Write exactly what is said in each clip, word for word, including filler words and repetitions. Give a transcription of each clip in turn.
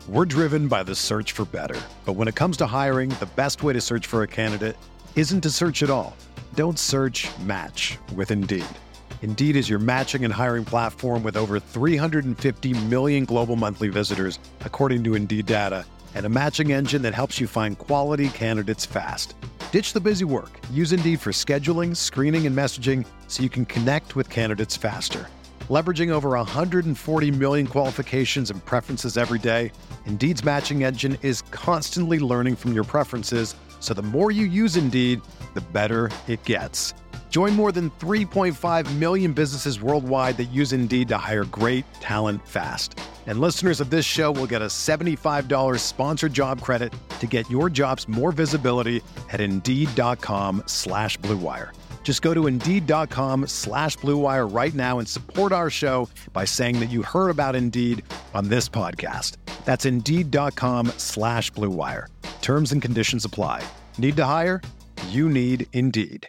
We're driven by the search for better. But when it comes to hiring, the best way to search for a candidate isn't to search at all. Don't search, match with Indeed. Indeed is your matching and hiring platform with over three hundred fifty million global monthly visitors, according to Indeed data, and a matching engine that helps you find quality candidates fast. Ditch the busy work. Use Indeed for scheduling, screening, and messaging so you can connect with candidates faster. Leveraging over one hundred forty million qualifications and preferences every day, Indeed's matching engine is constantly learning from your preferences, so the more you use Indeed, the better it gets. Join more than three point five million businesses worldwide that use Indeed to hire great talent fast. And listeners of this show will get a seventy-five dollars sponsored job credit to get your jobs more visibility at Indeed.com slash Blue Wire. Just go to Indeed.com slash Blue Wire right now and support our show by saying that you heard about Indeed on this podcast. That's Indeed.com slash Blue Wire. Terms and conditions apply. Need to hire? You need Indeed.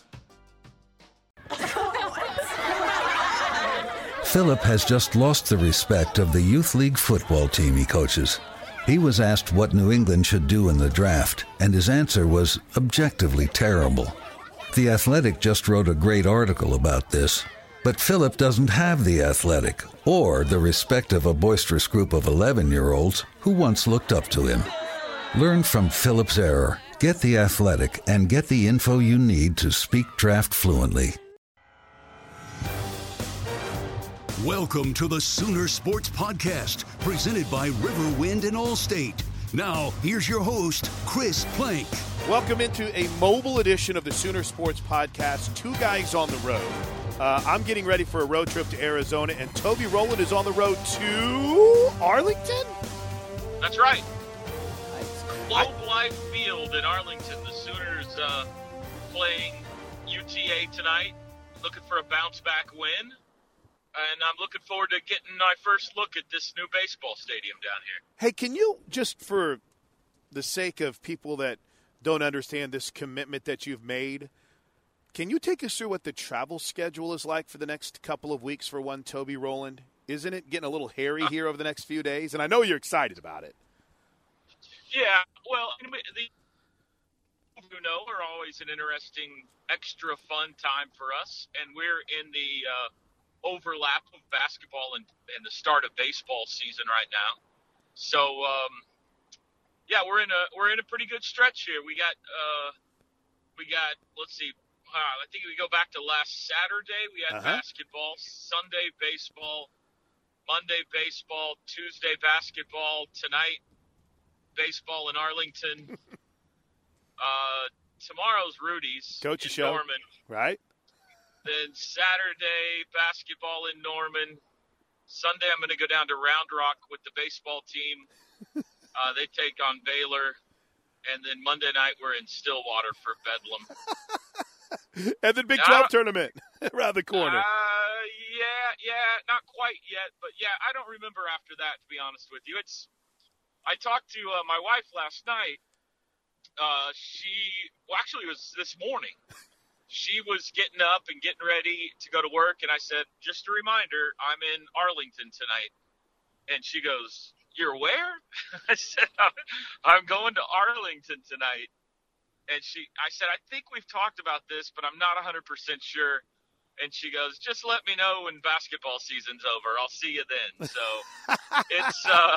Philip has just lost the respect of the youth league football team he coaches. He was asked what New England should do in the draft, and his answer was objectively terrible. The Athletic just wrote a great article about this, but Philip doesn't have The Athletic or the respect of a boisterous group of eleven-year-olds who once looked up to him. Learn from Philip's error, get The Athletic, and get the info you need to speak draft fluently. Welcome to the Sooner Sports Podcast, presented by Riverwind and Allstate. Now, here's your host, Chris Plank. Welcome into a mobile edition of the Sooner Sports Podcast. Two guys on the road. Uh, I'm getting ready for a road trip to Arizona, and Toby Rowland is on the road to Arlington? That's right. Globe Life Field in Arlington. The Sooners uh, playing U T A tonight, looking for a bounce-back win. And I'm looking forward to getting my first look at this new baseball stadium down here. Hey, can you, just for the sake of people that don't understand this commitment that you've made, can you take us through what the travel schedule is like for the next couple of weeks for one Toby Rowland? Isn't it getting a little hairy here over the next few days? And I know you're excited about it. Yeah, well, the people who know are always an interesting, extra fun time for us. And we're in the uh, – overlap of basketball and, and the start of baseball season right now. So, um, yeah, we're in a we're in a pretty good stretch here. We got uh, we got let's see, uh, I think we go back to last Saturday. We had uh-huh. basketball, Sunday baseball, Monday baseball, Tuesday basketball, tonight baseball in Arlington. uh, tomorrow's Rudy's Coach in show, Norman, right? Then Saturday, basketball in Norman. Sunday, I'm going to go down to Round Rock with the baseball team. Uh, they take on Baylor. And then Monday night, we're in Stillwater for Bedlam. And then Big now, twelve tournament around the corner. Uh, yeah, yeah, not quite yet. But, yeah, I don't remember after that, to be honest with you. It's. I talked to uh, my wife last night. Uh, she – well, actually, it was this morning. She was getting up and getting ready to go to work, and I said, just a reminder, I'm in Arlington tonight. And she goes, you're where? I said, I'm going to Arlington tonight. And she, I said, I think we've talked about this, but I'm not one hundred percent sure. And she goes, just let me know when basketball season's over. I'll see you then. So it's uh,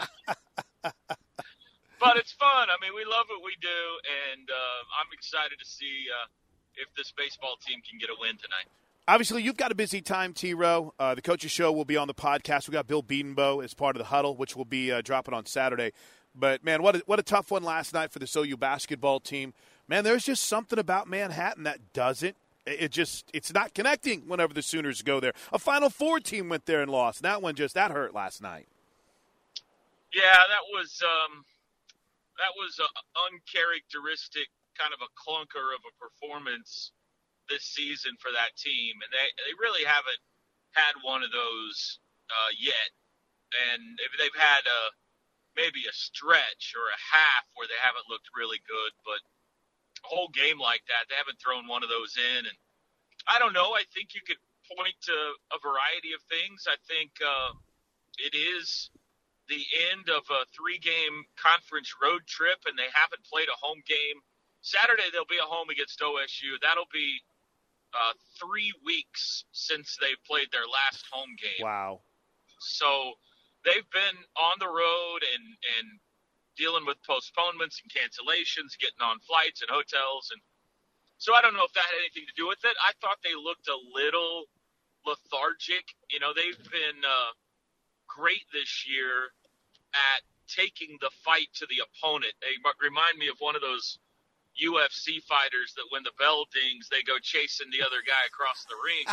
– but it's fun. I mean, we love what we do, and uh, I'm excited to see uh, – if this baseball team can get a win tonight. Obviously, you've got a busy time, T-Row. Uh, the Coach's Show will be on the podcast. We got Bill Bedenbaugh as part of the huddle, which will be uh, dropping on Saturday. But, man, what a, what a tough one last night for the S O U basketball team. Man, there's just something about Manhattan that doesn't. It just – it's not connecting whenever the Sooners go there. A Final Four team went there and lost. That one just – that hurt last night. Yeah, that was um, that was uh, uncharacteristic – kind of a clunker of a performance this season for that team. And they, they really haven't had one of those uh, yet. And if they've had a, maybe a stretch or a half where they haven't looked really good, but a whole game like that, they haven't thrown one of those in. And I don't know. I think you could point to a variety of things. I think uh, it is the end of a three-game conference road trip, and they haven't played a home game. Saturday they'll be at home against O S U. That'll be uh, three weeks since they've played their last home game. Wow. So they've been on the road and, and dealing with postponements and cancellations, getting on flights and hotels. And so I don't know if that had anything to do with it. I thought they looked a little lethargic. You know, they've been uh, – great this year at taking the fight to the opponent. They remind me of one of those U F C fighters that when the bell dings, they go chasing the other guy across the ring.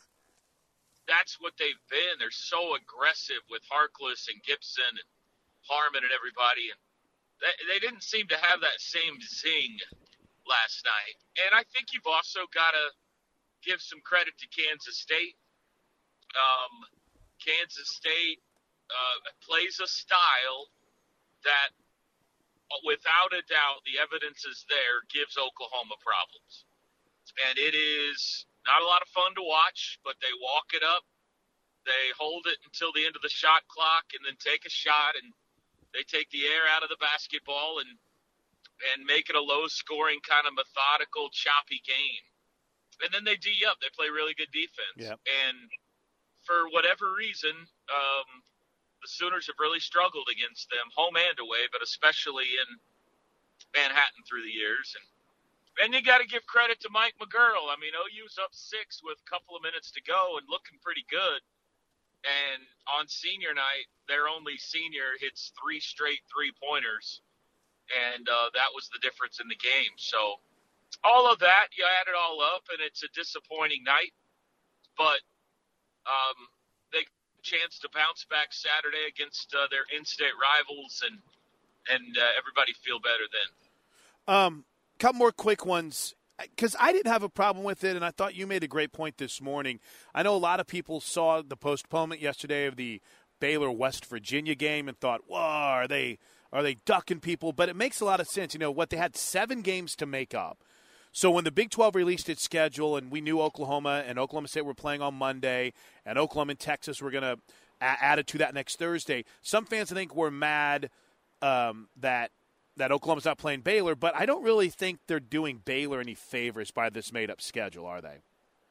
That's what they've been. They're so aggressive with Harkless and Gibson and Harmon and everybody. And they, they didn't seem to have that same zing last night. And I think you've also got to give some credit to Kansas State. Um, Kansas State Uh, plays a style that, without a doubt, the evidence is there, gives Oklahoma problems. And it is not a lot of fun to watch, but they walk it up. They hold it until the end of the shot clock and then take a shot, and they take the air out of the basketball and and make it a low-scoring, kind of methodical, choppy game. And then they D up. They play really good defense. Yep. And for whatever reason, um, the Sooners have really struggled against them, home and away, but especially in Manhattan through the years. And and you got to give credit to Mike McGurl. I mean, O U's up six with a couple of minutes to go and looking pretty good. And on senior night, their only senior hits three straight three-pointers, and uh, that was the difference in the game. So all of that, you add it all up, and it's a disappointing night. But um, they chance to bounce back Saturday against uh, their in-state rivals, and and uh, everybody feel better then. Um, couple more quick ones, because I didn't have a problem with it, and I thought you made a great point this morning. I know a lot of people saw the postponement yesterday of the Baylor-West Virginia game and thought, "Whoa, are they are they ducking people?" But it makes a lot of sense. You know what? They had seven games to make up. So when the Big twelve released its schedule and we knew Oklahoma and Oklahoma State were playing on Monday and Oklahoma and Texas were going to add it to that next Thursday, some fans, I think, were mad um, that that Oklahoma's not playing Baylor, but I don't really think they're doing Baylor any favors by this made-up schedule, are they?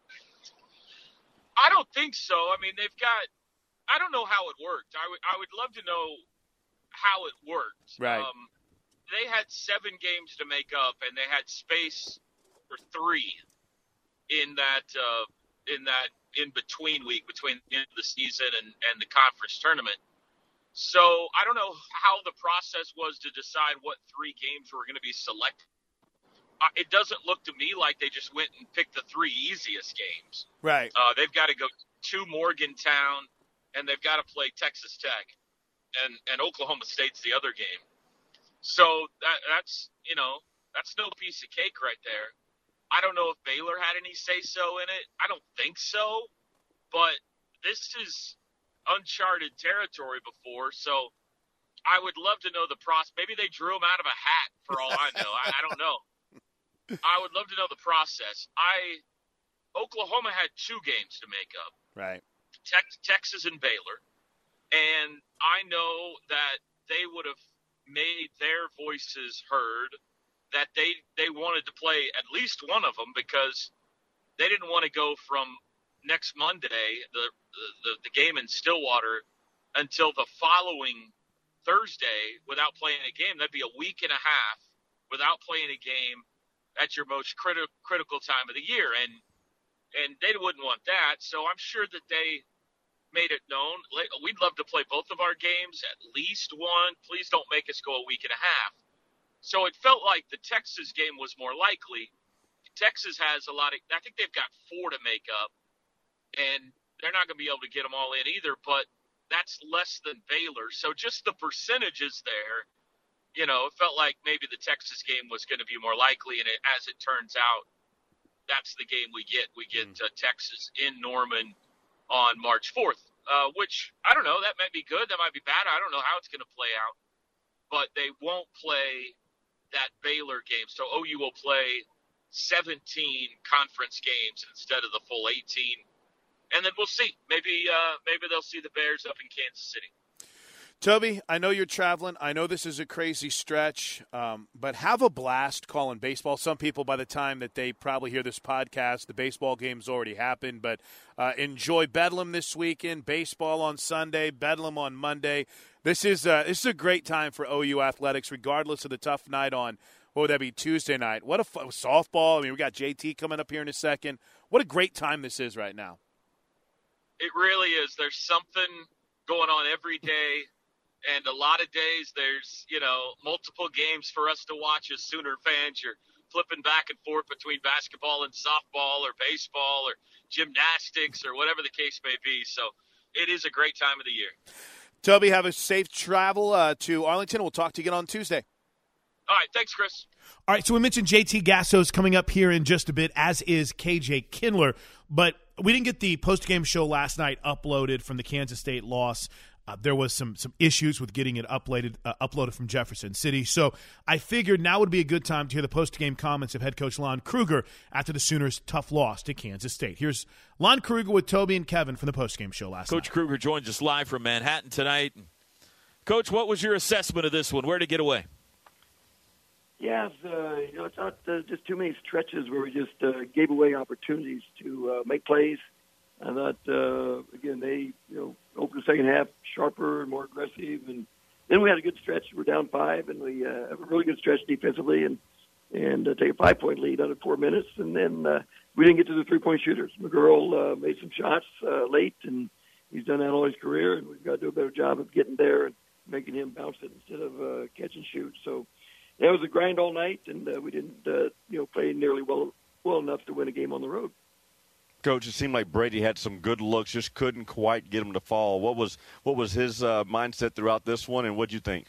I don't think so. I mean, they've got – I don't know how it worked. I would I would love to know how it worked. Right. Um, they had seven games to make up, and they had space – for three in that uh, in that in between week between the end of the season and, and the conference tournament. So I don't know how the process was to decide what three games were going to be selected. Uh, it doesn't look to me like they just went and picked the three easiest games. Right. Uh, they've got to go to Morgantown, and they've got to play Texas Tech, and, and Oklahoma State's the other game. So that, that's you know that's no piece of cake right there. I don't know if Baylor had any say-so in it. I don't think so. But this is uncharted territory before, so I would love to know the process. Maybe they drew them out of a hat, for all I know. I, I don't know. I would love to know the process. I Oklahoma had two games to make up. Right. Tex, Texas and Baylor. And I know that they would have made their voices heard, that they, they wanted to play at least one of them because they didn't want to go from next Monday, the, the, the game in Stillwater, until the following Thursday without playing a game. That'd be a week and a half without playing a game at your most criti- critical time of the year. And and they wouldn't want that. So I'm sure that they made it known. We'd love to play both of our games, at least one. Please don't make us go a week and a half. So it felt like the Texas game was more likely. Texas has a lot of – I think they've got four to make up, and they're not going to be able to get them all in either, but that's less than Baylor. So just the percentages there, you know, it felt like maybe the Texas game was going to be more likely, and it, as it turns out, that's the game we get. We get uh, Texas in Norman on March fourth, uh, which, I don't know, that might be good, that might be bad. I don't know how it's going to play out, but they won't play – that Baylor game. So O U will play seventeen conference games instead of the full eighteen. And then we'll see. Maybe uh, maybe they'll see the Bears up in Kansas City. Toby, I know you're traveling. I know this is a crazy stretch, um, but have a blast calling baseball. Some people, by the time that they probably hear this podcast, the baseball game's already happened. But uh, enjoy Bedlam this weekend, baseball on Sunday, Bedlam on Monday. This is, uh, this is a great time for O U athletics, regardless of the tough night on, what would that be, Tuesday night. What a fun, softball. I mean, we got J T coming up here in a second. What a great time this is right now. It really is. There's something going on every day. And a lot of days there's, you know, multiple games for us to watch as Sooner fans. You're flipping back and forth between basketball and softball or baseball or gymnastics or whatever the case may be. So it is a great time of the year. Toby, have a safe travel uh, to Arlington. We'll talk to you again on Tuesday. All right. Thanks, Chris. All right. So we mentioned J T Gasso's coming up here in just a bit, as is K J Kindler. But we didn't get the post-game show last night uploaded from the Kansas State loss. Uh, there was some some issues with getting it uploaded uh, uploaded from Jefferson City. So I figured now would be a good time to hear the post-game comments of head coach Lon Kruger after the Sooners' tough loss to Kansas State. Here's Lon Kruger with Toby and Kevin from the post-game show last Coach night. Coach Kruger joins us live from Manhattan tonight. Coach, what was your assessment of this one? Where to get away? Yeah, it's, uh, you know, it's not uh, just too many stretches where we just uh, gave away opportunities to uh, make plays. I thought, uh, again, they, you know, opened the second half sharper and more aggressive. And then we had a good stretch. We're down five, and we uh, have a really good stretch defensively and and uh, take a five-point lead under four minutes. And then uh, we didn't get to the three-point shooters. McGurl uh, made some shots uh, late, and he's done that all his career, and we've got to do a better job of getting there and making him bounce it instead of uh, catch and shoot. So yeah, it was a grind all night, and uh, we didn't, uh, you know, play nearly well well enough to win a game on the road. Coach, it seemed like Brady had some good looks, just couldn't quite get him to fall. What was what was his uh, mindset throughout this one, and what did you think?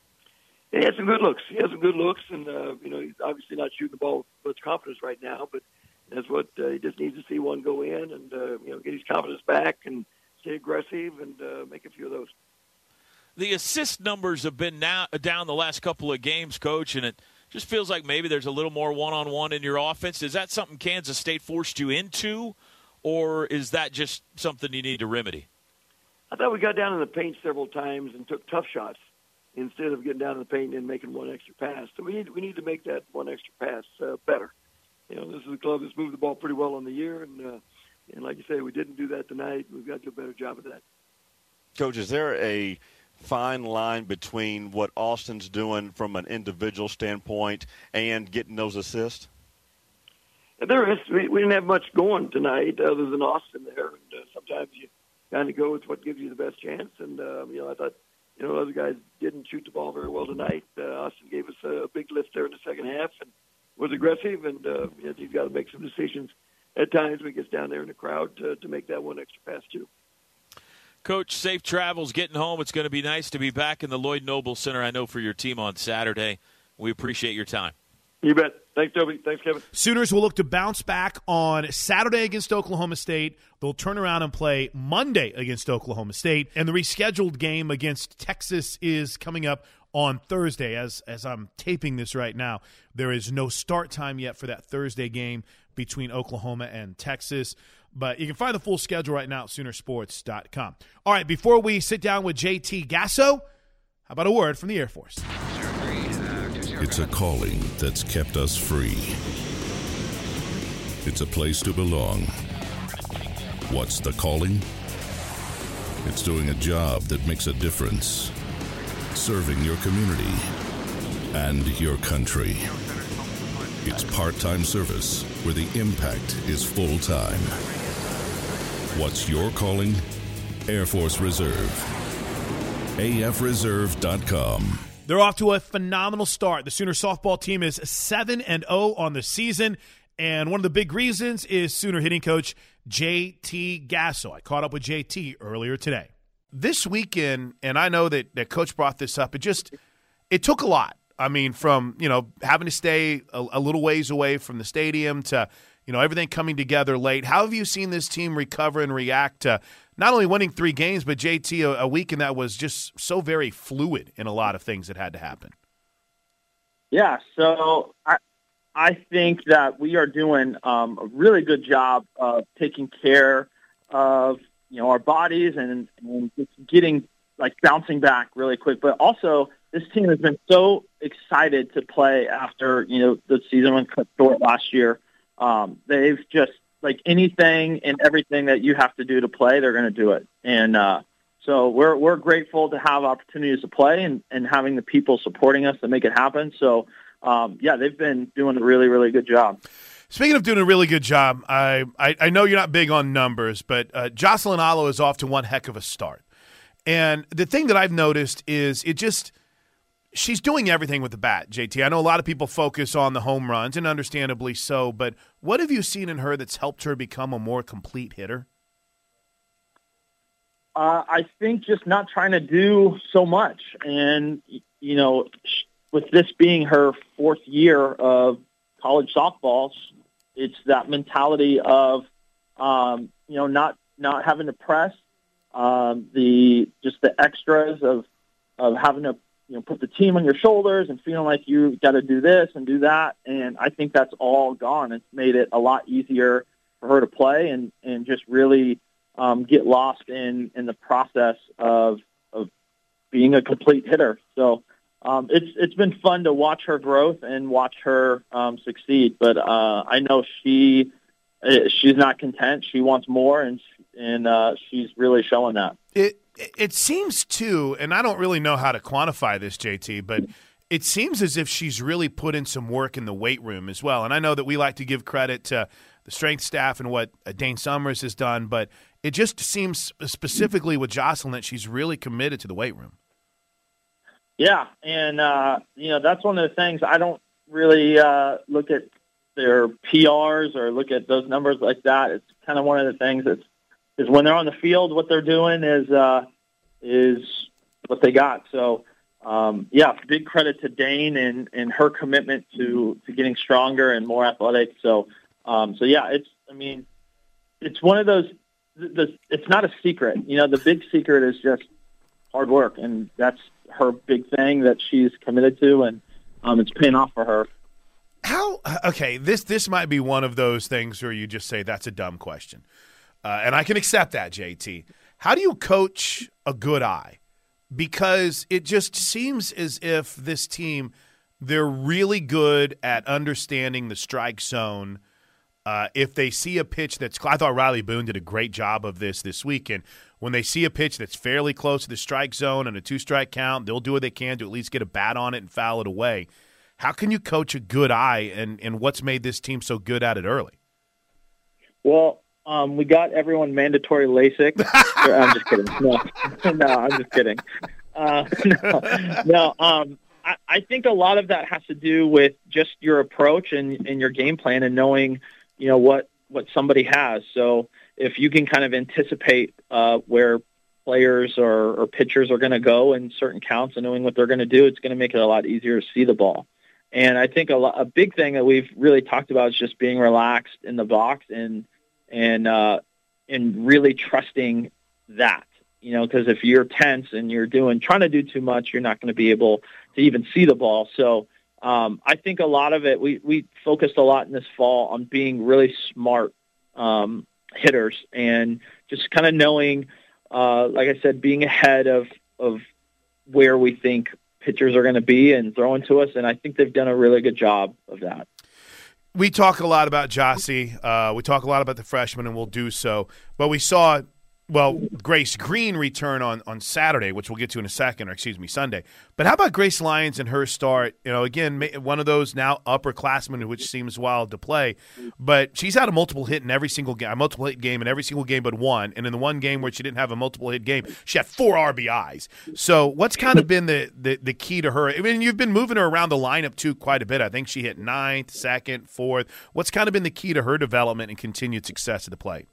He had some good looks. He had some good looks, and uh, you know, he's obviously not shooting the ball with much confidence right now. But that's what uh, he just needs to see one go in, and uh, you know, get his confidence back and stay aggressive and uh, make a few of those. The assist numbers have been now, down the last couple of games, Coach, and it just feels like maybe there's a little more one-on-one in your offense. Is that something Kansas State forced you into, or is that just something you need to remedy? I thought we got down in the paint several times and took tough shots instead of getting down in the paint and making one extra pass. So we need we need to make that one extra pass uh, better. You know, this is a club that's moved the ball pretty well on the year, and uh, and like you say, we didn't do that tonight. We've got to do a better job of that. Coach, is there a fine line between what Austin's doing from an individual standpoint and getting those assists? There is. We, we didn't have much going tonight other than Austin there. And uh, sometimes you kind of go with what gives you the best chance. And, uh, you know, I thought, you know, other guys didn't shoot the ball very well tonight. Uh, Austin gave us a big lift there in the second half and was aggressive. And uh, you know, he's got to make some decisions at times when he gets down there in the crowd to, to make that one extra pass, too. Coach, safe travels getting home. It's going to be nice to be back in the Lloyd Noble Center, I know, for your team on Saturday. We appreciate your time. You bet. Thanks, Toby. Thanks, Kevin. Sooners will look to bounce back on Saturday against Oklahoma State. They'll turn around and play Monday against Oklahoma State. And the rescheduled game against Texas is coming up on Thursday. As, as I'm taping this right now, there is no start time yet for that Thursday game between Oklahoma and Texas. But you can find the full schedule right now at Sooner Sports dot com. All right, before we sit down with J T Gasso, how about a word from the Air Force? It's a calling that's kept us free. It's a place to belong. What's the calling? It's doing a job that makes a difference. Serving your community and your country. It's part-time service where the impact is full-time. What's your calling? Air Force Reserve. A F reserve dot com. They're off to a phenomenal start. The Sooner softball team is seven and oh on the season, and one of the big reasons is Sooner hitting coach J T Gasso. I caught up with J T earlier today. This weekend, and I know that, that Coach brought this up, it just it took a lot. I mean, from, you know, having to stay a, a little ways away from the stadium to, you know, everything coming together late. How have you seen this team recover and react to not only winning three games, but, J T, a, a weekend that was just so very fluid in a lot of things that had to happen? Yeah, so I I think that we are doing um, a really good job of taking care of, you know, our bodies and, and just getting like bouncing back really quick. But also, this team has been so excited to play after, you know, the season went cut short last year. Um, they've just, like, anything and everything that you have to do to play, they're going to do it. And uh, so we're we're grateful to have opportunities to play and, and having the people supporting us to make it happen. So, um, yeah, they've been doing a really, really good job. Speaking of doing a really good job, I, I, I know you're not big on numbers, but uh, Jocelyn Alo is off to one heck of a start. And the thing that I've noticed is it just – she's doing everything with the bat, J T. I know a lot of people focus on the home runs, and understandably so, but what have you seen in her that's helped her become a more complete hitter? Uh, I think just not trying to do so much. And, you know, with this being her fourth year of college softball, it's that mentality of, um, you know, not not having to press, um, the just the extras of of having to, you know, put the team on your shoulders and feeling like you got to do this and do that. And I think that's all gone. It's made it a lot easier for her to play and, and just really um, get lost in, in the process of of being a complete hitter. So um, it's it's been fun to watch her growth and watch her um, succeed. But uh, I know she she's not content. She wants more, and and uh, she's really showing that. It it seems too, and I don't really know how to quantify this, J T, but it seems as if she's really put in some work in the weight room as well. And I know that we like to give credit to the strength staff and what Dane Summers has done, but it just seems specifically with Jocelyn that she's really committed to the weight room. Yeah, and, uh, you know, that's one of the things. I don't really uh, look at their P Rs or look at those numbers like that. It's kind of one of the things that's is when they're on the field, what they're doing is uh, is what they got. So, um, yeah, big credit to Dane and, and her commitment to, to getting stronger and more athletic. So, um, so yeah, it's I mean, it's one of those. The, it's not a secret. You know, the big secret is just hard work, and that's her big thing that she's committed to, and um, it's paying off for her. How okay? This this might be one of those things where you just say that's a dumb question. Uh, and I can accept that, J T. How do you coach a good eye? Because it just seems as if this team, they're really good at understanding the strike zone. Uh, if they see a pitch that's – I thought Riley Boone did a great job of this this weekend. When they see a pitch that's fairly close to the strike zone and a two-strike count, they'll do what they can to at least get a bat on it and foul it away. How can you coach a good eye, and, and what's made this team so good at it early? Well – Um, we got everyone mandatory LASIK. I'm just kidding. No, no, I'm just kidding. Uh, no, no. Um, I, I think a lot of that has to do with just your approach and, and your game plan and knowing, you know, what, what somebody has. So if you can kind of anticipate uh, where players or, or pitchers are going to go in certain counts and knowing what they're going to do, it's going to make it a lot easier to see the ball. And I think a, lot, a big thing that we've really talked about is just being relaxed in the box and and uh, and really trusting that, you know, because if you're tense and you're doing trying to do too much, you're not going to be able to even see the ball. So um, I think a lot of it, we, we focused a lot in this fall on being really smart um, hitters and just kind of knowing, uh, like I said, being ahead of, of where we think pitchers are going to be and throwing to us. And I think they've done a really good job of that. We talk a lot about Jossie. Uh, we talk a lot about the freshman, and we'll do so. But we saw, well, Grace Green return on, on Saturday, which we'll get to in a second, or excuse me, Sunday. But how about Grace Lyons and her start? You know, again, one of those now upperclassmen, which seems wild to play. But she's had a multiple hit in every single game, a multiple hit game in every single game but one. And in the one game where she didn't have a multiple hit game, she had four R B Is. So what's kind of been the, the, the key to her? I mean, you've been moving her around the lineup, too, quite a bit. I think she hit ninth, second, fourth. What's kind of been the key to her development and continued success at the plate?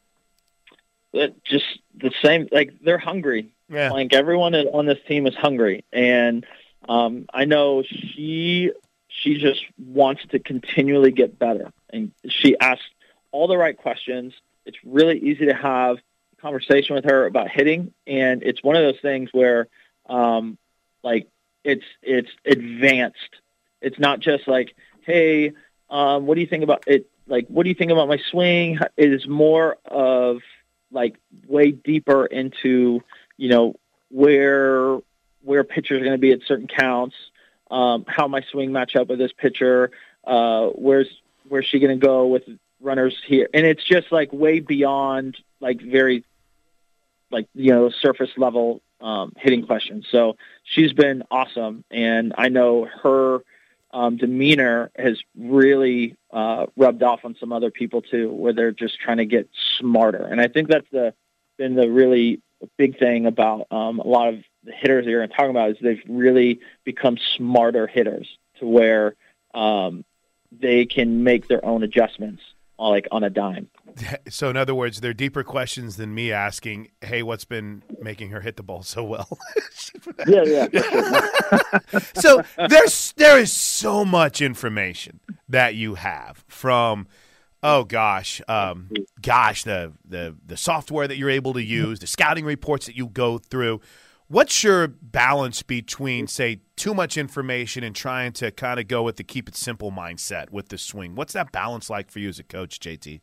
It just the same, like they're hungry. Yeah. Like everyone on this team is hungry. And um, I know she she just wants to continually get better. And she asks all the right questions. It's really easy to have a conversation with her about hitting. And it's one of those things where um, like it's it's advanced. It's not just like, hey, um, what do you think about it? Like, what do you think about my swing? It is more of like way deeper into, you know, where where pitchers are going to be at certain counts, um, how my swing match up with this pitcher, uh, where's where's she going to go with runners here, and it's just like way beyond like very like you know surface level um, hitting questions. So she's been awesome, and I know her um, demeanor has really uh, rubbed off on some other people too, where they're just trying to get smarter, and I think that's the been the really big thing about um, a lot of the hitters that you're going to talk about is they've really become smarter hitters to where um, they can make their own adjustments uh, like on a dime. So in other words, they're deeper questions than me asking, hey, what's been making her hit the ball so well? yeah, yeah. So there's there is so much information that you have from Oh gosh, um, gosh, the, the the software that you're able to use, the scouting reports that you go through. What's your balance between, say, too much information and trying to kind of go with the keep it simple mindset with the swing? What's that balance like for you as a coach, J T?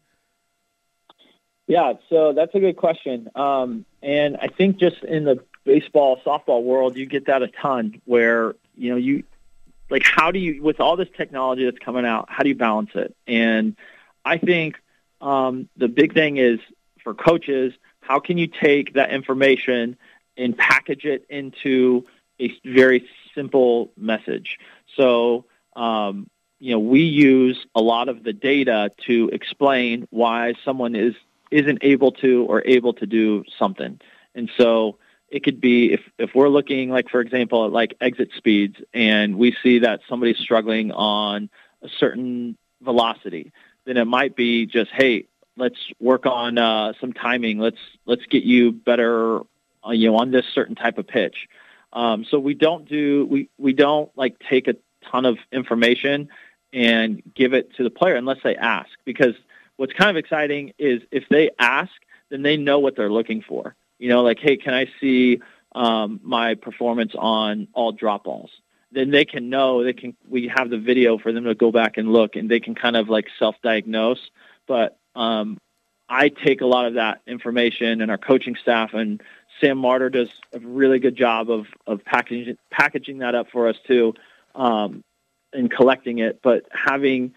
Yeah, so that's a good question. Um, and I think just in the baseball, softball world, you get that a ton where, you know, you like how do you, with all this technology that's coming out, how do you balance it? And I think um, the big thing is for coaches, how can you take that information and package it into a very simple message? So, um, you know, we use a lot of the data to explain why someone is, isn't able to or able to do something. And so it could be if, if we're looking, like, for example, at like exit speeds, and we see that somebody's struggling on a certain velocity, then it might be just, hey, let's work on uh, some timing. Let's let's get you better, uh, you know, on this certain type of pitch. Um, so we don't do we we don't like take a ton of information and give it to the player unless they ask. Because what's kind of exciting is if they ask, then they know what they're looking for. You know, like, hey, can I see um, my performance on all drop balls? Then they can know, they can, we have the video for them to go back and look, and they can kind of like self-diagnose. But um, I take a lot of that information, and our coaching staff and Sam Martyr does a really good job of, of packaging, packaging that up for us too, um, and collecting it. But having,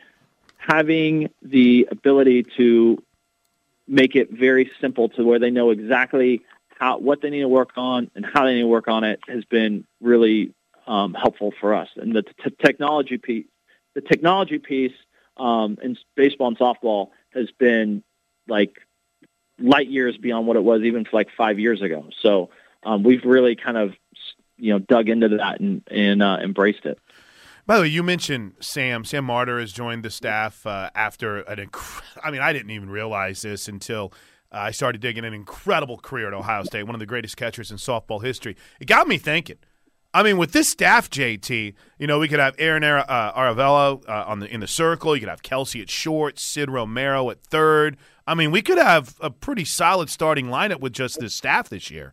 having the ability to make it very simple to where they know exactly how, what they need to work on and how they need to work on it has been really Um, helpful for us. And the t- technology piece, the technology piece um, in baseball and softball has been like light years beyond what it was even for like five years ago. So um, we've really kind of, you know, dug into that and, and uh, embraced it. By the way, you mentioned Sam. Sam Martyr has joined the staff uh, after an inc- I mean, I didn't even realize this until uh, I started digging an incredible career at Ohio State, one of the greatest catchers in softball history. It got me thinking. I mean, with this staff, J T, you know, we could have Aaron uh, Aravello uh, on the in the circle. You could have Kelsey at short, Sid Romero at third. I mean, we could have a pretty solid starting lineup with just this staff this year.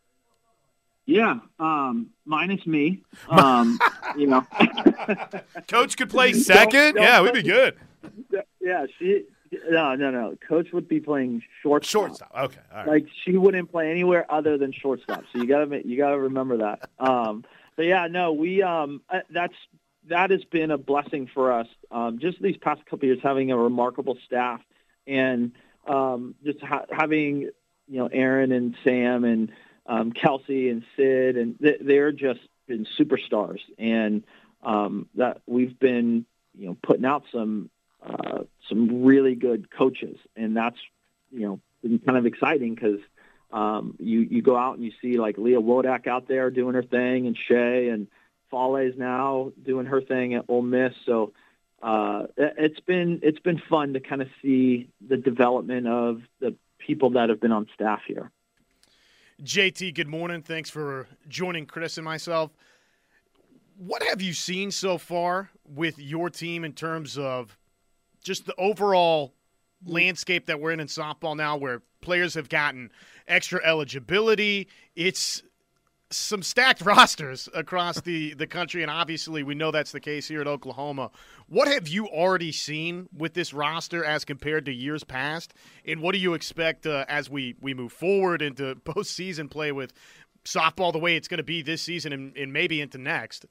Yeah, um, minus me. Um, you know, Coach could play second. Don't, don't, yeah, we'd be good. Yeah, she. No, no, no. Coach would be playing shortstop. Shortstop. Okay, all right. Like she wouldn't play anywhere other than shortstop. So you gotta you gotta remember that. Um, but yeah, no, we um, that's that has been a blessing for us. Um, just these past couple of years, having a remarkable staff, and um, just ha- having you know Aaron and Sam and um, Kelsey and Sid, and th- they're just been superstars, and um, that we've been you know putting out some. Uh, some really good coaches, and that's you know been kind of exciting because um, you you go out and you see like Leah Wodak out there doing her thing, and Shay and Fale's now doing her thing at Ole Miss. So uh, it's been it's been fun to kind of see the development of the people that have been on staff here. J T, good morning. Thanks for joining Chris and myself. What have you seen so far with your team in terms of just the overall landscape that we're in in softball now, where players have gotten extra eligibility? It's some stacked rosters across the, the country, and obviously we know that's the case here at Oklahoma. What have you already seen with this roster as compared to years past, and what do you expect uh, as we, we move forward into postseason play with softball the way it's going to be this season and, and maybe into next.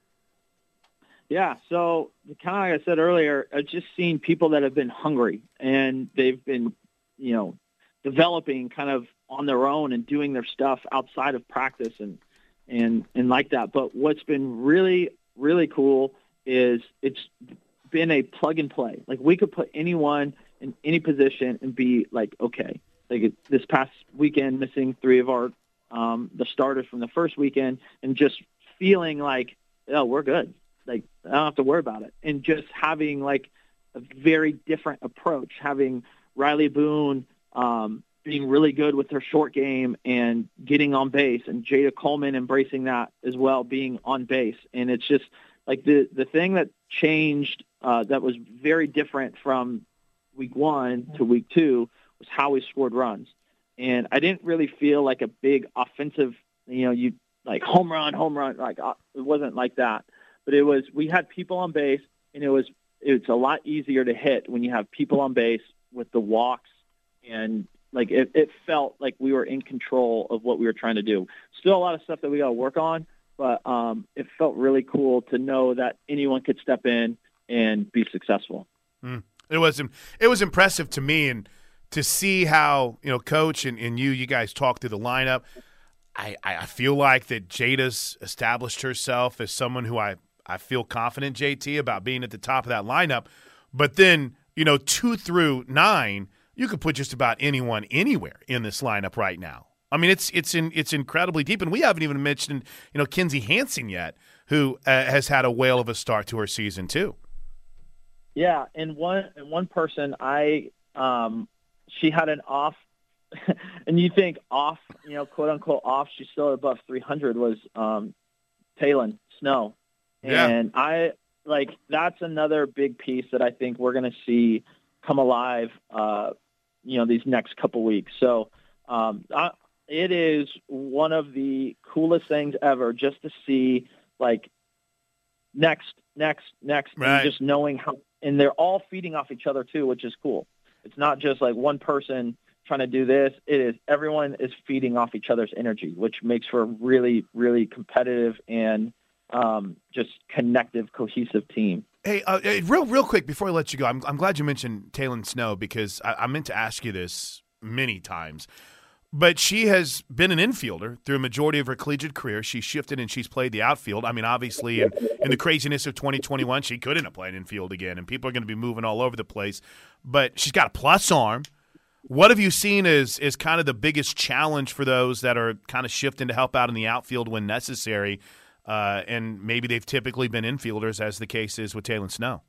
Yeah, so kind of like I said earlier, I've just seen people that have been hungry, and they've been, you know, developing kind of on their own and doing their stuff outside of practice and and and like that. But what's been really, really cool is it's been a plug and play. Like, we could put anyone in any position and be like, okay, like it, this past weekend, missing three of our um, the starters from the first weekend, and just feeling like, oh, we're good. Like, I don't have to worry about it. And just having, like, a very different approach, having Riley Boone um, being really good with her short game and getting on base, and Jada Coleman embracing that as well, being on base. And it's just, like, the, the thing that changed uh, that was very different from week one to week two was how we scored runs. And I didn't really feel like a big offensive, you know, you like home run, home run. Like, uh, it wasn't like that. But it was, we had people on base, and it was, it's a lot easier to hit when you have people on base with the walks, and like it, it felt like we were in control of what we were trying to do. Still a lot of stuff that we got to work on, but um, it felt really cool to know that anyone could step in and be successful. Mm. It was, it was impressive to me, and to see how, you know, Coach and, and you, you guys talk through the lineup. I, I feel like that Jada's established herself as someone who I, I feel confident, J T, about being at the top of that lineup. But then, you know, two through nine, you could put just about anyone anywhere in this lineup right now. I mean, it's it's in, it's incredibly deep. And we haven't even mentioned, you know, Kinsey Hansen yet, who uh, has had a whale of a start to her season too. Yeah, and one and one person, I um, she had an off, and you think off, you know, quote unquote off, she's still above three hundred, was um, Taylon Snow. Yeah. And I like that's another big piece that I think we're going to see come alive, uh, you know, these next couple weeks. So um, I, it is one of the coolest things ever just to see, like, next, next, next, right. and just knowing how, and they're all feeding off each other too, which is cool. It's not just like one person trying to do this. It is everyone is feeding off each other's energy, which makes for a really, really competitive and um, just connective, cohesive team. Hey, uh, real real quick before I let you go, I'm, I'm glad you mentioned Taylon Snow, because I, I meant to ask you this many times. But she has been an infielder through a majority of her collegiate career. She shifted and she's played the outfield. I mean, obviously, in, in the craziness of twenty twenty-one, she couldn't have played infield again, and people are going to be moving all over the place. But she's got a plus arm. What have you seen as, as kind of the biggest challenge for those that are kind of shifting to help out in the outfield when necessary? Uh, and maybe they've typically been infielders, as the case is with Taylon Snow.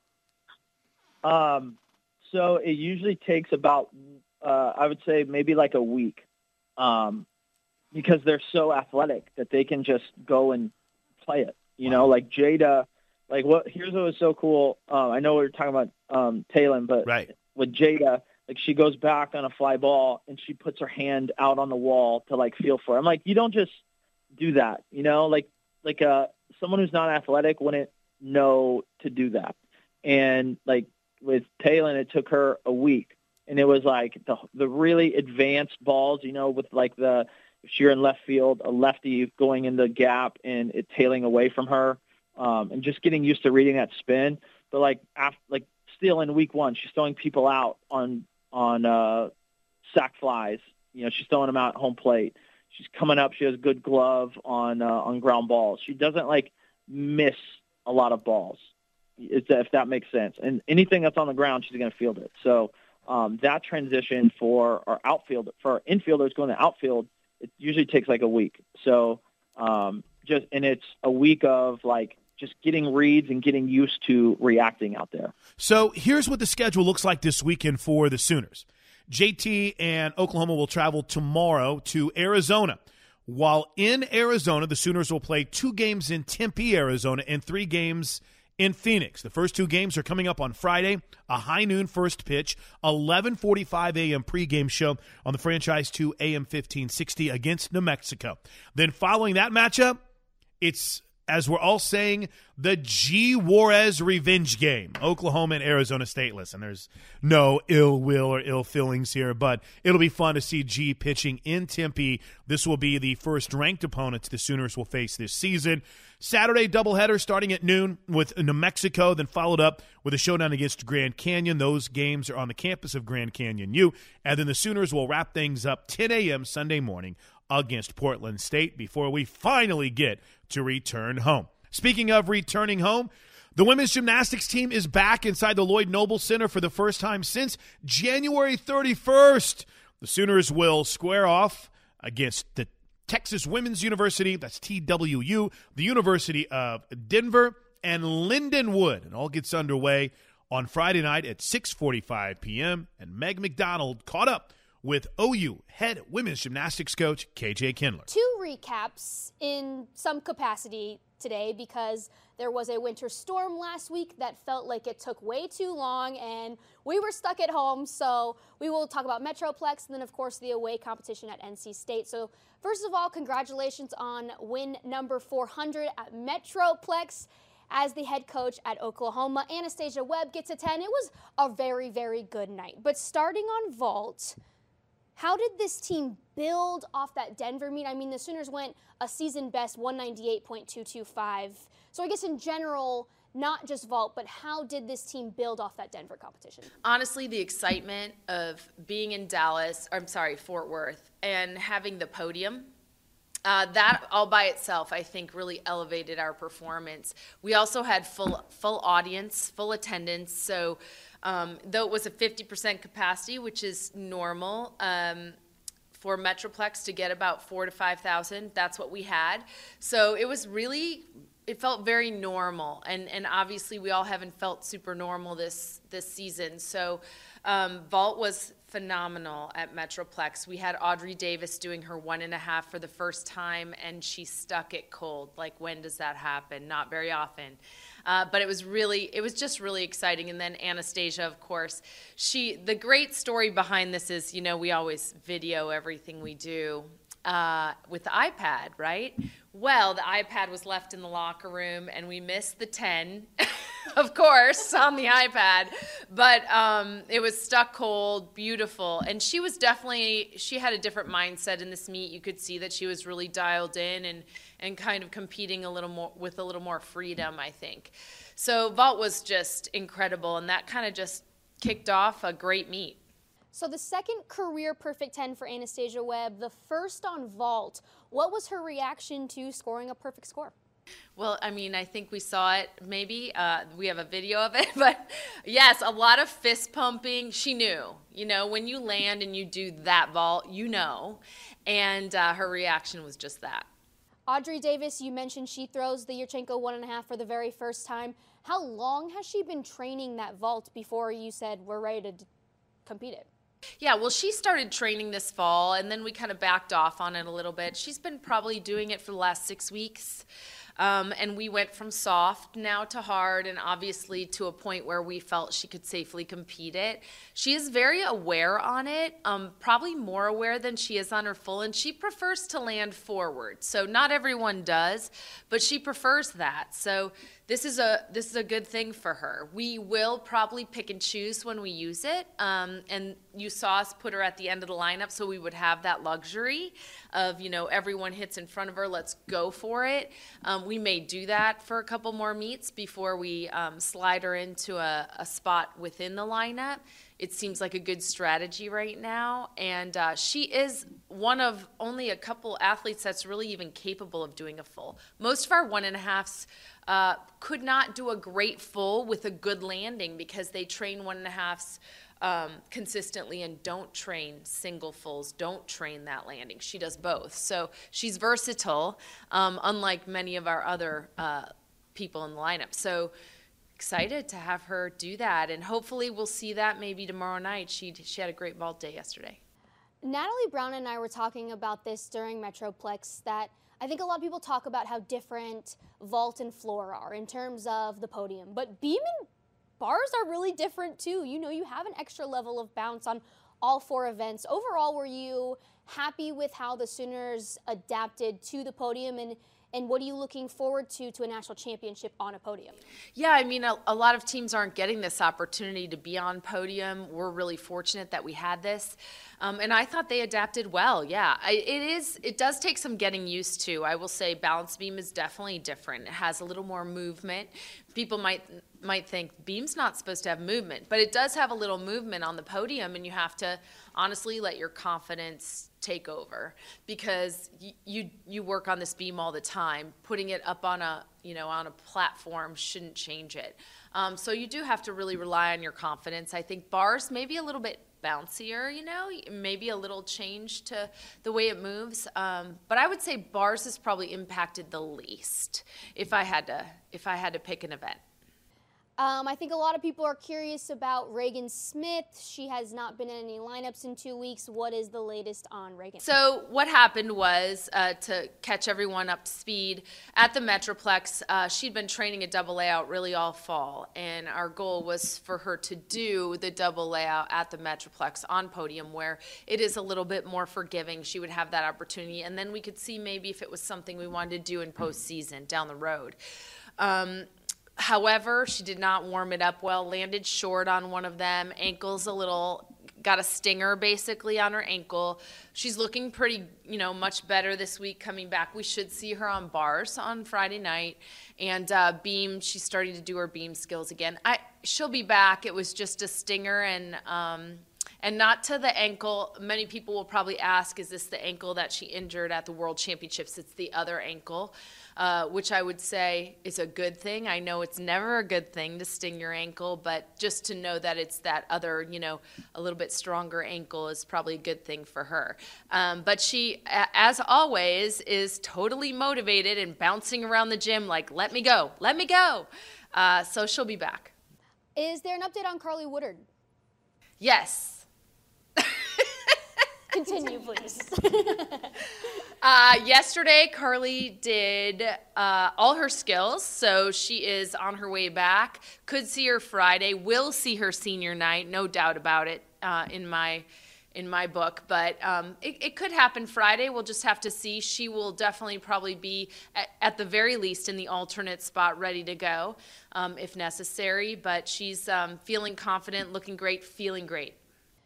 Um, so it usually takes about, uh, I would say maybe like a week, um, because they're so athletic that they can just go and play it. You wow. know, like Jada, like what, here's what was so cool. Uh, I know we were talking about um, Taylon, but right. with Jada, like she goes back on a fly ball and she puts her hand out on the wall to like feel for it. I'm like, you don't just do that, you know, like, like uh, someone who's not athletic wouldn't know to do that. And like with Taylon, it took her a week, and it was like the the really advanced balls, you know, with like the, if you're in left field, a lefty going in the gap and it tailing away from her, um, and just getting used to reading that spin. But like after, like still in week one, she's throwing people out on on uh, sac flies. You know, she's throwing them out at home plate. She's coming up. She has a good glove on uh, on ground balls. She doesn't like miss a lot of balls, if that, if that makes sense. And anything that's on the ground, she's going to field it. So um, that transition for our outfield, for our infielders going to outfield, it usually takes like a week. So um, just and it's a week of like just getting reads and getting used to reacting out there. So here's what the schedule looks like this weekend for the Sooners. J T and Oklahoma will travel tomorrow to Arizona. While in Arizona, the Sooners will play two games in Tempe, Arizona, and three games in Phoenix. The first two games are coming up on Friday, a high noon first pitch, eleven forty-five a.m. pregame show on the Franchise two A M fifteen sixty against New Mexico. Then following that matchup, it's as we're all saying, the G. Juarez revenge game. Oklahoma and Arizona State. Listen, there's no ill will or ill feelings here, but it'll be fun to see G pitching in Tempe. This will be the first ranked opponents the Sooners will face this season. Saturday doubleheader starting at noon with New Mexico, then followed up with a showdown against Grand Canyon. Those games are on the campus of Grand Canyon U. And then the Sooners will wrap things up ten a.m. Sunday morning against Portland State before we finally get to return home. Speaking of returning home, the women's gymnastics team is back inside the Lloyd Noble Center for the first time since January thirty-first. The Sooners will square off against the Texas Women's University, that's T W U, the University of Denver, and Lindenwood. It all gets underway on Friday night at six forty-five p.m., and Meg McDonald caught up with O U head women's gymnastics coach K J Kindler. Two recaps in some capacity today because there was a winter storm last week that felt like it took way too long and we were stuck at home. So we will talk about Metroplex and then, of course, the away competition at N C State. So first of all, congratulations on win number four hundred at Metroplex. As the head coach at Oklahoma, Anastasia Webb gets a ten. It was a very, very good night. But starting on vault, how did this team build off that Denver meet? I mean, the Sooners went a season best one ninety-eight point two two five. So I guess in general, not just vault, but how did this team build off that Denver competition? Honestly, the excitement of being in Dallas, or I'm sorry, Fort Worth, and having the podium, uh, that all by itself, I think, really elevated our performance. We also had full full audience, full attendance, so Um, though it was a fifty percent capacity, which is normal um, for Metroplex to get about four to five thousand, that's what we had. So it was really, it felt very normal, and and obviously we all haven't felt super normal this this season. So um, vault was phenomenal at Metroplex. We had Audrey Davis doing her one and a half for the first time, and she stuck it cold. Like, when does that happen? Not very often. Uh, but it was really, it was just really exciting. And then Anastasia, of course, she, the great story behind this is, you know, we always video everything we do uh, with the iPad, right? Well, the iPad was left in the locker room and we missed the ten, of course, on the iPad. But um, it was stuck cold, beautiful. And she was definitely, she had a different mindset in this meet. You could see that she was really dialed in and, and kind of competing a little more with a little more freedom, I think. So vault was just incredible, and that kind of just kicked off a great meet. So the second career perfect ten for Anastasia Webb, the first on vault. What was her reaction to scoring a perfect score? Well, I mean, I think we saw it maybe. Uh, we have a video of it. But, yes, a lot of fist pumping. She knew. You know, when you land and you do that vault, you know. And uh, her reaction was just that. Audrey Davis, you mentioned she throws the Yurchenko one and a half for the very first time. How long has she been training that vault before you said we're ready to d- compete it? Yeah, well, she started training this fall, and then we kind of backed off on it a little bit. She's been probably doing it for the last six weeks. Um, and we went from soft now to hard, and obviously to a point where we felt she could safely compete it. She is very aware on it, um, probably more aware than she is on her full, and she prefers to land forward. So not everyone does, but she prefers that. So this is a this is a good thing for her. We will probably pick and choose when we use it, um, and you saw us put her at the end of the lineup, so we would have that luxury of, you know, everyone hits in front of her, let's go for it. Um, we may do that for a couple more meets before we um, slide her into a, a spot within the lineup. It seems like a good strategy right now, and uh, she is one of only a couple athletes that's really even capable of doing a full. Most of our one and a halves uh, could not do a great full with a good landing because they train one and a halves um, consistently and don't train single fulls, don't train that landing. She does both. So she's versatile, um, unlike many of our other uh, people in the lineup. So excited to have her do that, and hopefully we'll see that maybe tomorrow night. She she had a great vault day yesterday. Natalie Brown and I were talking about this during Metroplex, that I think a lot of people talk about how different vault and floor are in terms of the podium, but beam and bars are really different too. You know, you have an extra level of bounce on all four events. Overall, were you happy with how the Sooners adapted to the podium, and And what are you looking forward to to a national championship on a podium? Yeah, I mean, a, a lot of teams aren't getting this opportunity to be on podium. We're really fortunate that we had this. Um, and I thought they adapted well. Yeah, I, it is. It does take some getting used to. I will say balance beam is definitely different. It has a little more movement. People might might think beam's not supposed to have movement, but it does have a little movement on the podium, and you have to honestly let your confidence take over, because you, you you work on this beam all the time. Putting it up on a you know on a platform shouldn't change it. Um, so you do have to really rely on your confidence. I think bars maybe a little bit bouncier, you know, maybe a little change to the way it moves. Um, but I would say bars has probably impacted the least if I had to if I had to pick an event. Um, I think a lot of people are curious about Reagan Smith. She has not been in any lineups in two weeks. What is the latest on Reagan? So what happened was, uh, to catch everyone up to speed, at the Metroplex, uh, she'd been training a double layout really all fall, and our goal was for her to do the double layout at the Metroplex on podium, where it is a little bit more forgiving. She would have that opportunity, and then we could see maybe if it was something we wanted to do in postseason down the road. Um, However, she did not warm it up well, landed short on one of them, ankle's a little, got a stinger basically on her ankle. She's looking pretty, you know, much better this week coming back. We should see her on bars on Friday night. And uh, beam, she's starting to do her beam skills again. I, she'll be back. It was just a stinger, and um, and not to the ankle. Many people will probably ask, is this the ankle that she injured at the World Championships? It's the other ankle. Uh, which I would say is a good thing. I know it's never a good thing to sting your ankle, but just to know that it's that other, you know, a little bit stronger ankle is probably a good thing for her. Um, but she, as always, is totally motivated and bouncing around the gym like, let me go, let me go. Uh, so she'll be back. Is there an update on Carly Woodard? Yes. Continue, please. uh, yesterday, Carly did uh, all her skills, so she is on her way back. Could see her Friday. Will see her senior night, no doubt about it, uh, in my in my book. But um, it, it could happen Friday. We'll just have to see. She will definitely probably be, at, at the very least, in the alternate spot, ready to go um, if necessary. But she's um, feeling confident, looking great, feeling great.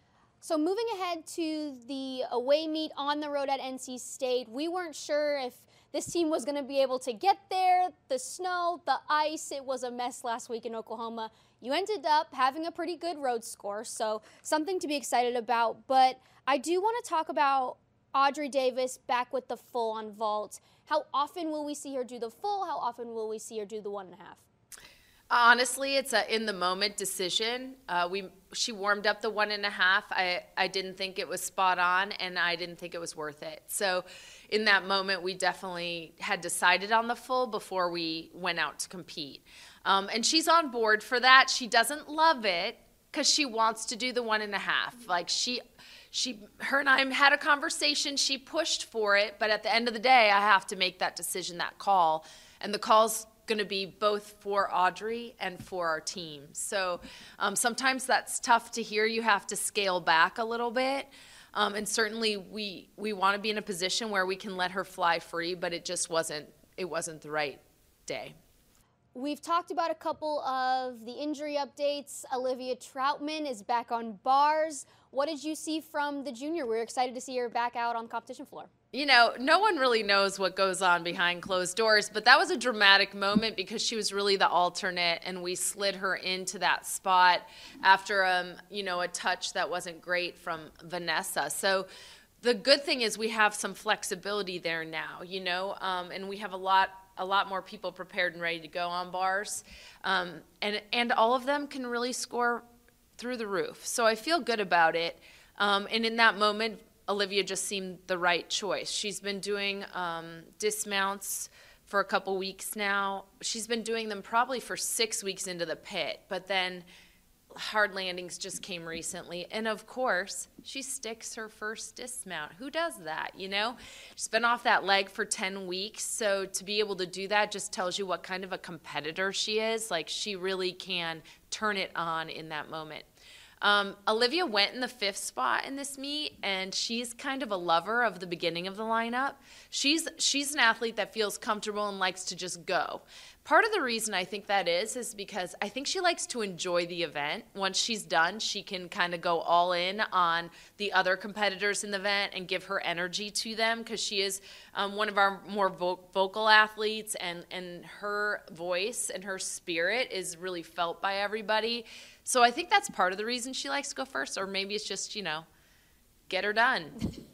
So moving ahead to the away meet on the road at N C State, we weren't sure if this team was going to be able to get there. The snow, the ice, it was a mess last week in Oklahoma. You ended up having a pretty good road score, so something to be excited about. But I do want to talk about Audrey Davis back with the full on vault. How often will we see her do the full? How often will we see her do the one and a half? Honestly, it's a in-the-moment decision. Uh, we she warmed up the one and a half. I, I didn't think it was spot on, and I didn't think it was worth it. So in that moment, we definitely had decided on the full before we went out to compete. Um, and she's on board for that. She doesn't love it because she wants to do the one and a half. Like she, she, her and I had a conversation. She pushed for it, but at the end of the day, I have to make that decision, that call, and the call's going to be both for Audrey and for our team. So um, sometimes that's tough to hear. You have to scale back a little bit. Um, and certainly we we want to be in a position where we can let her fly free, but it just wasn't it wasn't the right day. We've talked about a couple of the injury updates. Olivia Troutman is back on bars. What did you see from the junior? We're excited to see her back out on the competition floor. You know, no one really knows what goes on behind closed doors, but that was a dramatic moment because she was really the alternate, and we slid her into that spot after, um, you know, a touch that wasn't great from Vanessa. So the good thing is we have some flexibility there now, you know, um, and we have a lot a lot more people prepared and ready to go on bars, um, and and all of them can really score through the roof. So I feel good about it, um, and in that moment, Olivia just seemed the right choice. She's been doing um, dismounts for a couple weeks now. She's been doing them probably for six weeks into the pit, but then hard landings just came recently. And of course, she sticks her first dismount. Who does that, you know? She's been off that leg for ten weeks, so to be able to do that just tells you what kind of a competitor she is. Like, she really can turn it on in that moment. Um, Olivia went in the fifth spot in this meet, and she's kind of a lover of the beginning of the lineup. She's she's an athlete that feels comfortable and likes to just go. Part of the reason I think that is is because I think she likes to enjoy the event. Once she's done, she can kind of go all in on the other competitors in the event and give her energy to them, because she is um, one of our more vo- vocal athletes, and, and her voice and her spirit is really felt by everybody. So I think that's part of the reason she likes to go first, or maybe it's just, you know, get her done.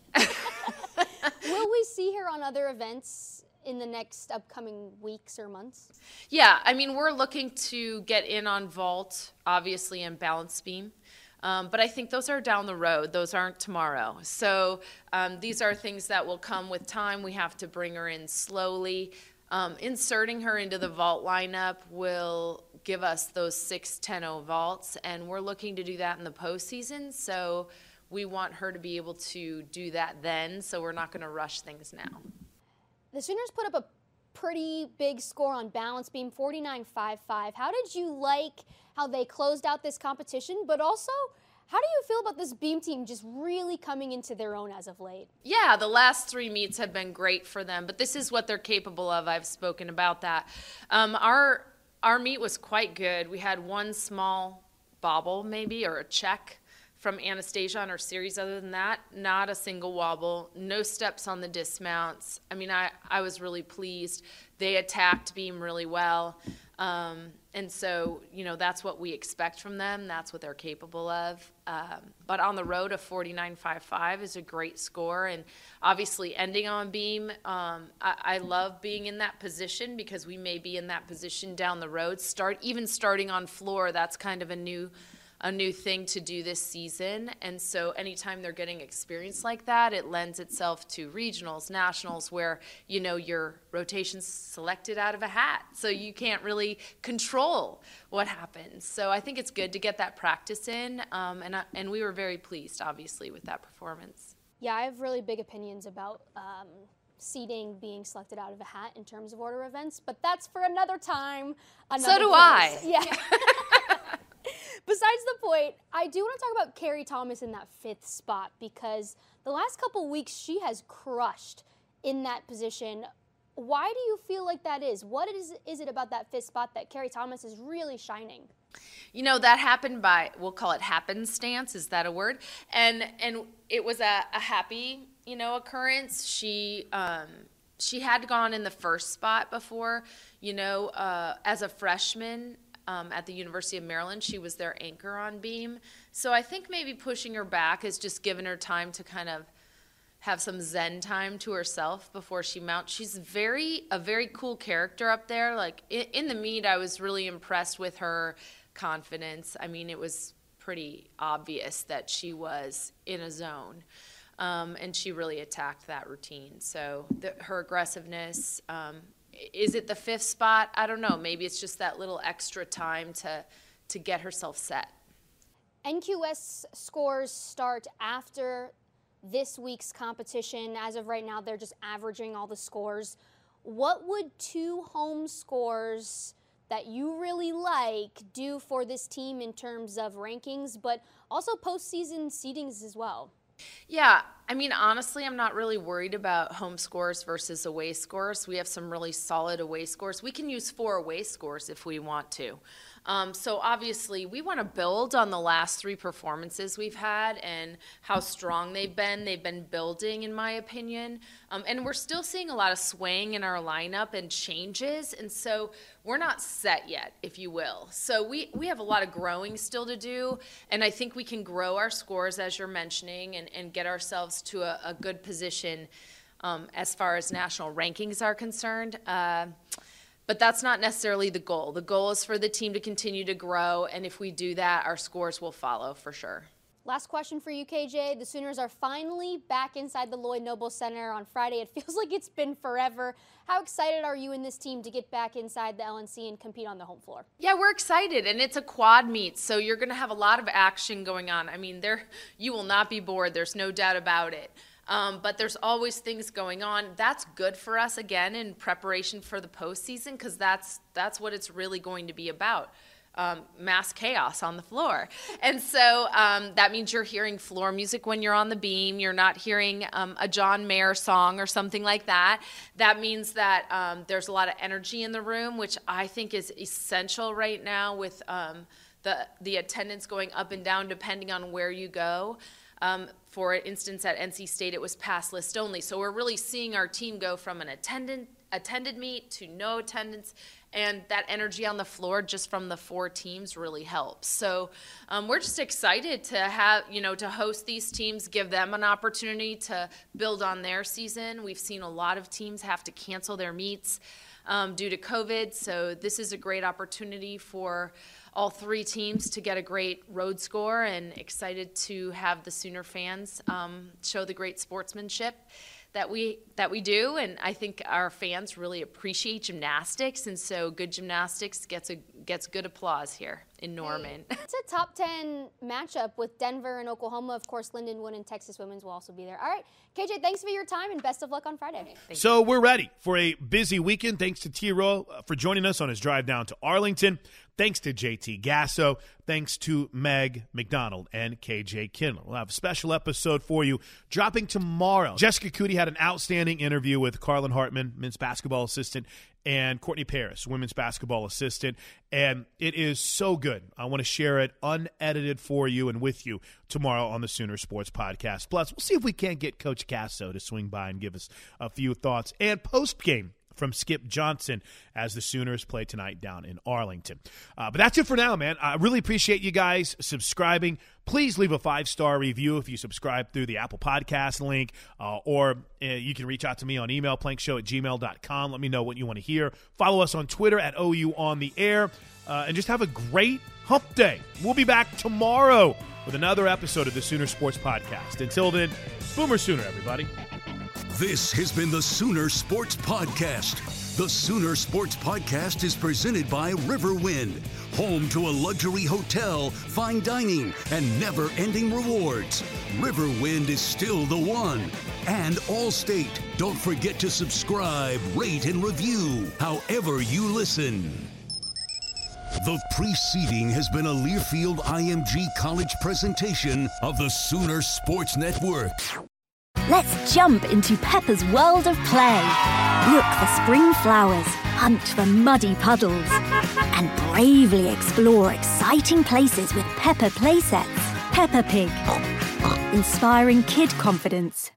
Will we see her on other events in the next upcoming weeks or months? Yeah, I mean, we're looking to get in on vault, obviously, and balance beam. Um, but I think those are down the road. Those aren't tomorrow. So um, these are things that will come with time. We have to bring her in slowly. Um, inserting her into the vault lineup will give us those six ten oh vaults, and we're looking to do that in the postseason. So we want her to be able to do that then, so we're not going to rush things now. The Sooners put up a pretty big score on balance beam, forty-nine five five. How did you like how they closed out this competition, but also how do you feel about this beam team just really coming into their own as of late? Yeah, the last three meets have been great for them, but this is what they're capable of. I've spoken about that. Um, our our meet was quite good. We had one small bobble maybe, or a check from Anastasia on her series. Other than that, not a single wobble, no steps on the dismounts. I mean, I, I was really pleased. They attacked beam really well. Um, and so, you know, that's what we expect from them. That's what they're capable of. Um, but on the road, a forty-nine five five is a great score. And obviously ending on beam, um, I, I love being in that position, because we may be in that position down the road. Start even starting on floor, that's kind of a new a new thing to do this season. And so anytime they're getting experience like that, it lends itself to regionals, nationals, where, you know, your rotation's selected out of a hat. So you can't really control what happens. So I think it's good to get that practice in. Um, and, I, and we were very pleased, obviously, with that performance. Yeah, I have really big opinions about um, seeding being selected out of a hat in terms of order events, but that's for another time. Another so do place. I. Yeah. Besides the point, I do want to talk about Carrie Thomas in that fifth spot, because the last couple weeks she has crushed in that position. Why do you feel like that is? What is, is it about that fifth spot that Carrie Thomas is really shining? You know, that happened by, we'll call it happenstance. Is that a word? And and it was a, a happy, you know, occurrence. She um, she had gone in the first spot before, you know, uh, as a freshman. Um, at the University of Maryland, she was their anchor on beam. So I think maybe pushing her back has just given her time to kind of have some zen time to herself before she mounts. She's very a very cool character up there. Like in, in the meet, I was really impressed with her confidence. I mean, it was pretty obvious that she was in a zone. Um, and she really attacked that routine. So the, her aggressiveness, um, is it the fifth spot? I don't know. Maybe it's just that little extra time to to get herself set. N Q S scores start after this week's competition. As of right now, they're just averaging all the scores. What would two home scores that you really like do for this team in terms of rankings, but also postseason seedings as well? Yeah, I mean, honestly, I'm not really worried about home scores versus away scores. We have some really solid away scores. We can use four away scores if we want to. Um, so obviously, we want to build on the last three performances we've had and how strong they've been. They've been building, in my opinion. Um, and we're still seeing a lot of swaying in our lineup and changes. And so we're not set yet, if you will. So we, we have a lot of growing still to do. And I think we can grow our scores, as you're mentioning, and, and get ourselves to a, a good position um, as far as national rankings are concerned. Uh, But that's not necessarily the goal. The goal is for the team to continue to grow, and if we do that, our scores will follow for sure. Last question for you, K J. The Sooners are finally back inside the Lloyd Noble Center on Friday. It feels like it's been forever. How excited are you and this team to get back inside the L N C and compete on the home floor? Yeah, we're excited, and it's a quad meet, so you're going to have a lot of action going on. I mean, there you will not be bored. There's no doubt about it. Um, but there's always things going on. That's good for us, again, in preparation for the postseason, because that's that's what it's really going to be about. um, mass chaos on the floor. And so um, that means you're hearing floor music when you're on the beam. You're not hearing um, a John Mayer song or something like that. That means that um, there's a lot of energy in the room, which I think is essential right now with um, the, the attendance going up and down depending on where you go. Um, for instance, at N C State, it was pass list only. So we're really seeing our team go from an attendant, attended meet to no attendance, and that energy on the floor just from the four teams really helps. So um, we're just excited to have, you know, to host these teams, give them an opportunity to build on their season. We've seen a lot of teams have to cancel their meets um, due to COVID, so this is a great opportunity for all three teams to get a great road score, and excited to have the Sooner fans um, show the great sportsmanship that we that we do. And I think our fans really appreciate gymnastics, and so good gymnastics gets a gets good applause here in Norman. Hey, it's a top ten matchup with Denver and Oklahoma. Of course, Lindenwood and Texas Women's will also be there. All right, K J, thanks for your time and best of luck on Friday. Thank so you. We're ready for a busy weekend. Thanks to T-Row for joining us on his drive down to Arlington. Thanks to J T Gasso. Thanks to Meg McDonald and K J Kindler. We'll have a special episode for you dropping tomorrow. Jessica Cootie had an outstanding interview with Carlin Hartman, men's basketball assistant, and Courtney Paris, women's basketball assistant. And it is so good. I want to share it unedited for you and with you tomorrow on the Sooner Sports Podcast. Plus, we'll see if we can't get Coach Gasso to swing by and give us a few thoughts. And post-game from Skip Johnson as the Sooners play tonight down in Arlington. Uh, but that's it for now, man. I really appreciate you guys subscribing. Please leave a five-star review if you subscribe through the Apple Podcast link, uh, or uh, you can reach out to me on email, plankshow at gmail dot com. Let me know what you want to hear. Follow us on Twitter at O U On The Air, uh, and just have a great hump day. We'll be back tomorrow with another episode of the Sooner Sports Podcast. Until then, Boomer Sooner, everybody. This has been the Sooner Sports Podcast. The Sooner Sports Podcast is presented by Riverwind, home to a luxury hotel, fine dining, and never-ending rewards. Riverwind is still the one. And Allstate. Don't forget to subscribe, rate, and review however you listen. The preceding has been a Learfield I M G College presentation of the Sooner Sports Network. Let's jump into Peppa's world of play. Look for spring flowers, hunt for muddy puddles, and bravely explore exciting places with Peppa playsets. Peppa Pig, inspiring kid confidence.